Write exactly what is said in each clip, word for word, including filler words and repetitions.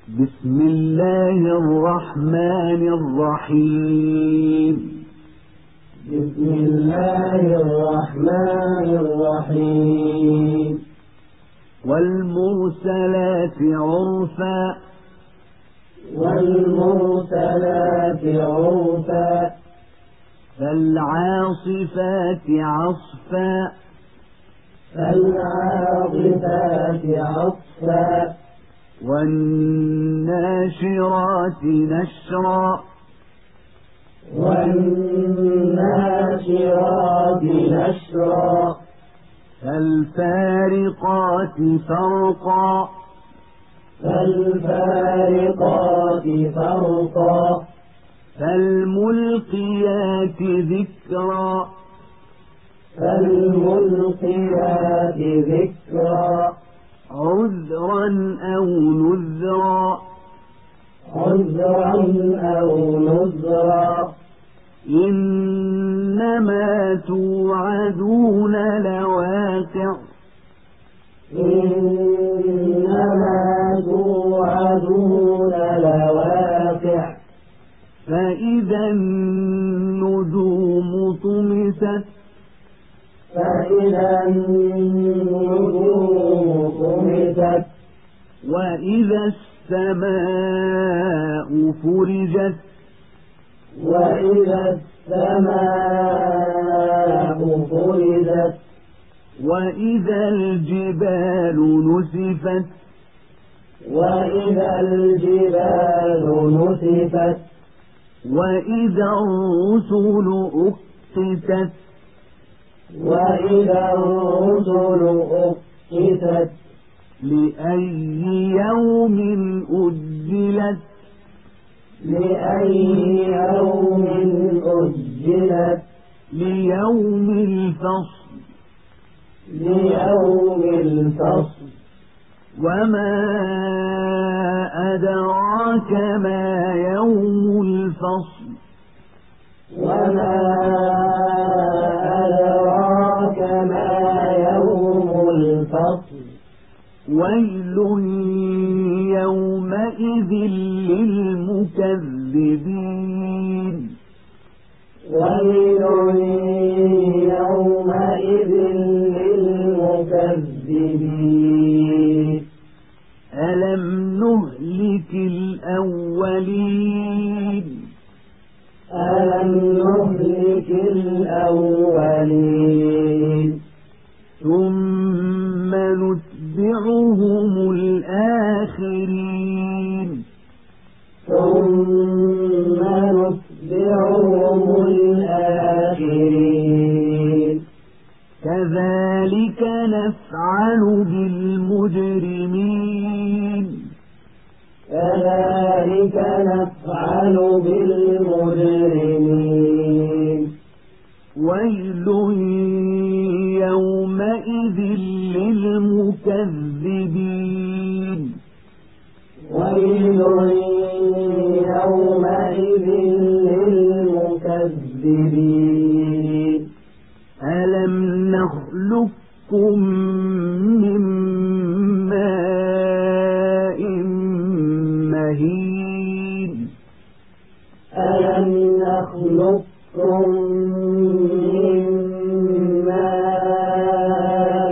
بسم الله الرحمن الرحيم بسم الله الرحمن الرحيم والمرسلات عرفا والمرسلات عرفا فالعاصفات عصفا فالعاصفات عصفا والناشرات نشرا والناشرات نشرا فالفارقات فرقا فالفارقات فرقا فالملقيات ذكرا فالملقيات ذكرا عذرا أو نذرا عذرا أو نذرا إنما توعدون لواقع إنما توعدون لواقع فإذا النجوم طمست فإذا النجوم طمست وإذا السماء فرجت وإذا السماء فرجت وإذا الجبال نسفت وإذا الجبال نسفت وإذا الرسل أقتت وإذا الرسل أقتت لأي يوم أجلت لأي يوم أجلت ليوم الفصل ليوم الفصل وما أدراك ما يوم الفصل وما أدراك ما يوم الفصل ويل يومئذ للمكذبين ويل يومئذ للمكذبين ألم نهلك الأولين ألم نهلك الأولين ثم نتبعهم الآخرين ثم نتبعهم الآخرين كذلك نفعل بالمجرمين كذلك نفعل بالمجرمين ويل يومئذ للمكذبين ويل يومئذ للمكذبين ألم نخلقكم من ماء مهين ألم نخلقكم من ماء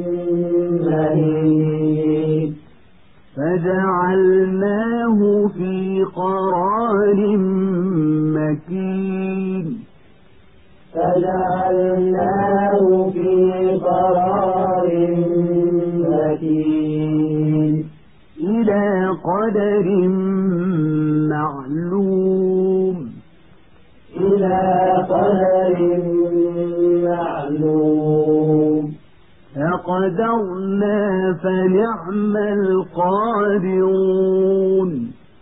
مهين فجعلناه في قرار مكين فجعلناه في قرار مكين إلى قدر معلوم إلى قدر معلوم فقدرنا فنعم القادرون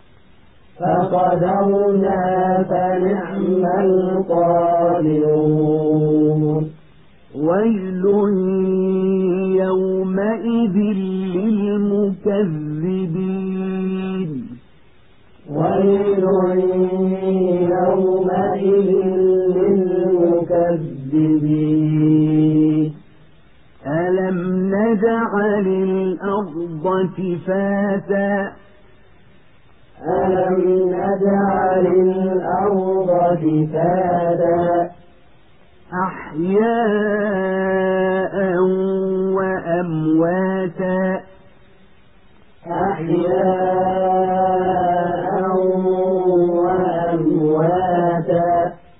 فقدرنا فنعم القادرون ويل يومئذ للمكذبين ويل يومئذ للمكذبين ألم نجعل الأرض كفاتا واجعل الأرض كفاتا أحياء وأمواتا أحياء وأمواتا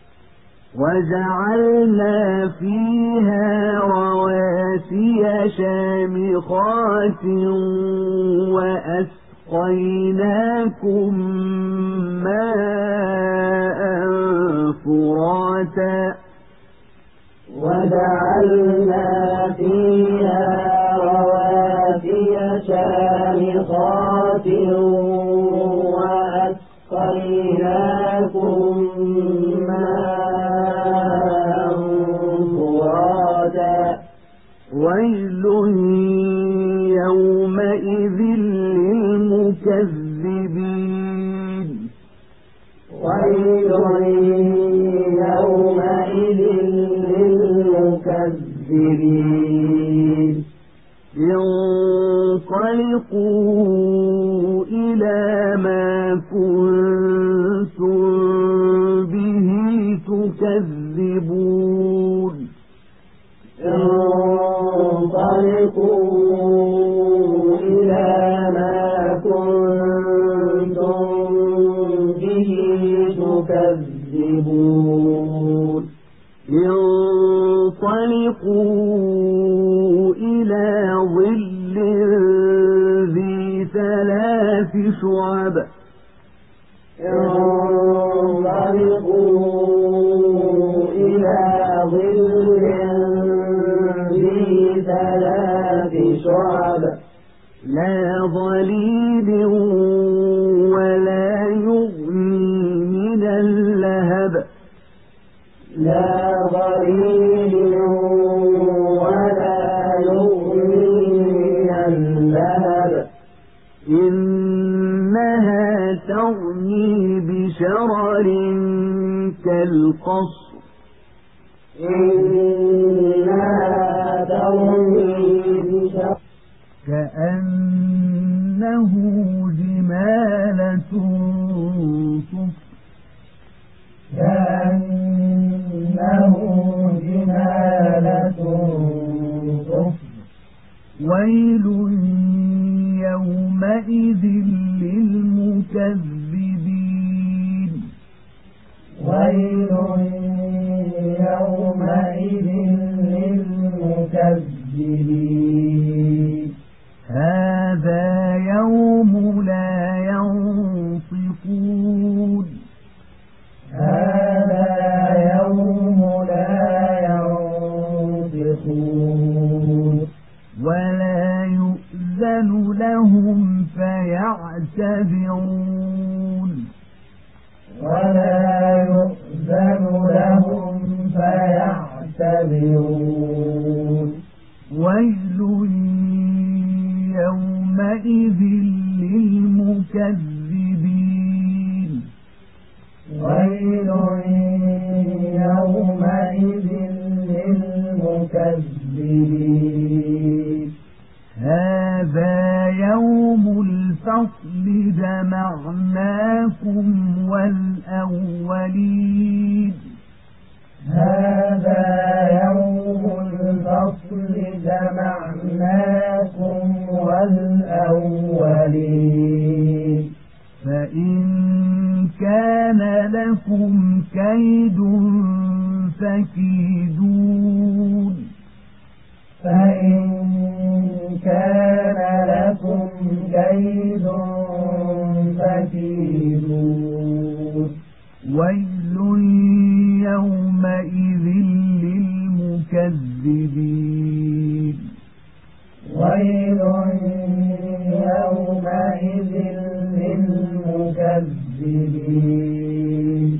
وجعلنا فيها رواسي شامخات وأسقيناكم ماء فراتا وجعلنا فيها رواسي شامخات وأسقيناكم ماء فراتا ويل يومئذ للمكذبين ويل يومئذ للمكذبين انطلقوا إلى ما كنتم به تكذبون انطلقوا إلى ما كنتم به تكذبون انطلقوا إلى ظل ذي ثلاث شعب انطلقوا إلى ظل ذي ثلاث شعب لا ظليل ولا يغني من اللهب لا ظليل ولا يغني من اللهب إنها ترمي بشرر كالقصر إنها ترمي بشرر كأنه جمالة صفر كأنه جمالة صفر ويل يومئذ للمكذبين ويل يومئذ للمكذبين هذا يوم لا ينطقون هذا يوم لا ينطقون ولا يؤذن لهم فيعتذرون ولا يؤذن لهم فيعتذرون ويل يومئذ للمكذبين ويل يومئذ للمكذبين هذا يوم الفصل جمعناكم والأولين هذا يوم الفصل جمعناكم والأولين فإن كان لكم كيد فكيدون فإن كان لكم كيد فكيدون ويل يومئذ للمكذبين ويل يومئذ للمكذبين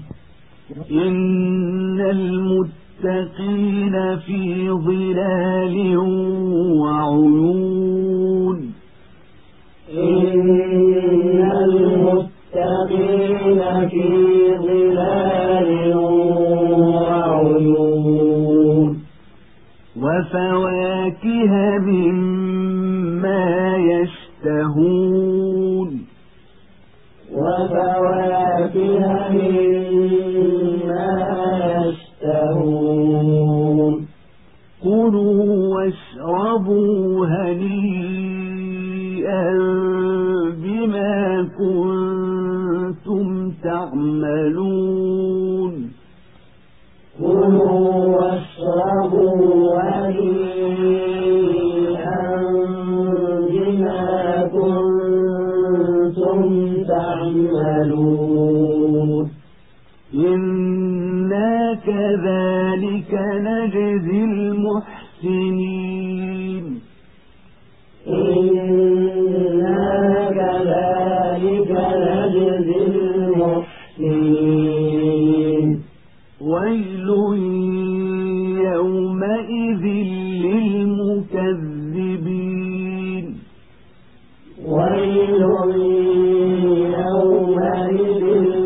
إن المتقين في ظلال وعيون إن المتقين في ظلال وعيون وفواكه مما يشتهون وفواكه فاكهة مما يشتهون كلوا واشربوا هنيئا بما كنتم تعملون كلوا واشربوا هنيئا بما كنتم تعملون إنا كذلك نجزي المحسنين إنا كذلك نجزي المحسنين ويل يومئذ للمكذبين ويل يومئذ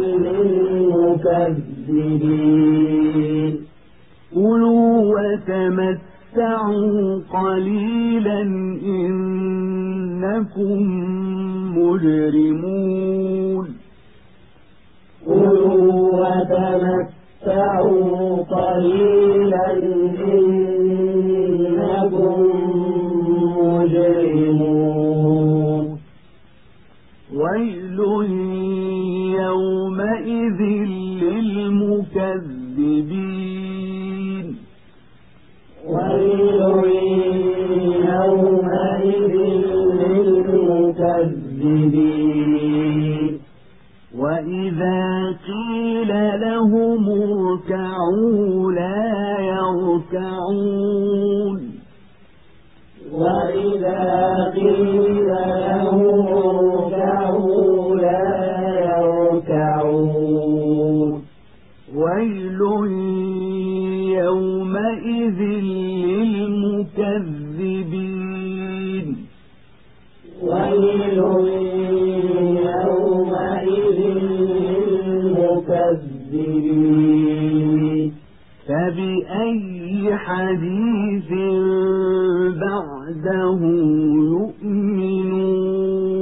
للمكذبين كلوا وتمتعوا قليلا إنكم مجرمون كلوا وتمتعوا قليلا إنكم مجرمون ويل يومئذ للمكذبين ويل يومئذ للمكذبين وإذا قيل لهم اركعوا لا يركعون وإذا قيل لهم اركعوا لا يركعون ويل يومئذ للمكذبين ويل يومئذ للمكذبين فبأي حديث بعده يؤمنون